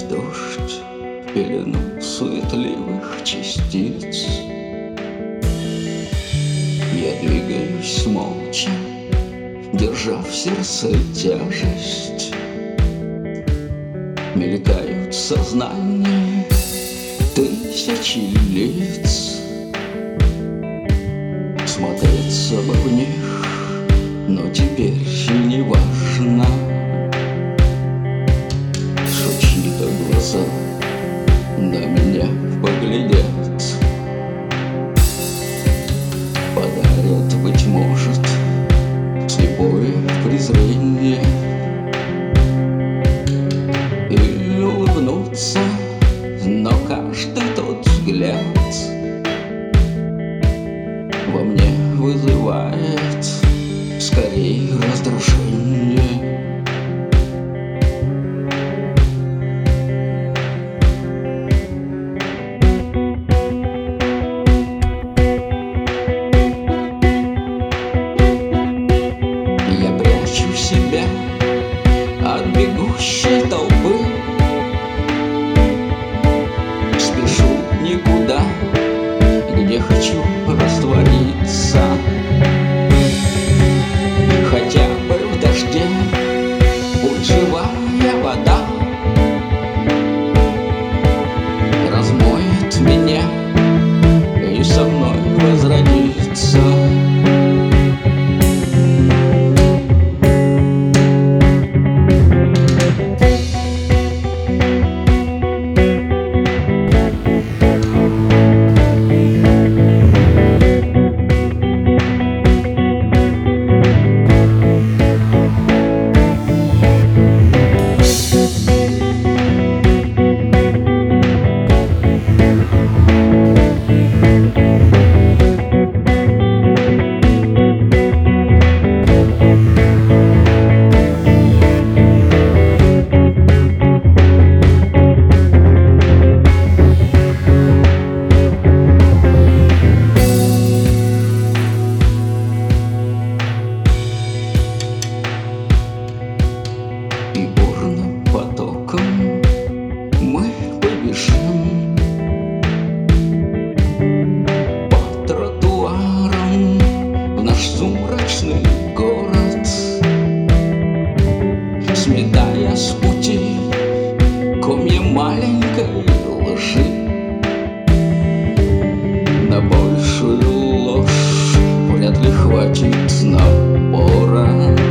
сквозь дождь в пелену суетливых частиц. Я двигаюсь молча, держа в сердце тяжесть. Мелькают в сознании тысячи лиц. Смотреться бы в них, но теперь не важно. Чьи-то глаза на меня поглядят, подарят, быть может, слепое презрение и улыбнуться, но каждый тот взгляд во мне вызывает скорее раздражение. Себя от бегущей толпы, спешу никуда, где хочу раствориться, хотя бы в дожде, будь живая вода, размоет меня и со мной возродится. И бурным потоком мы побежим по тротуарам в наш сумрачный город, сметая с пути комья маленькой лжи. На большую ложь вряд ли хватит напора.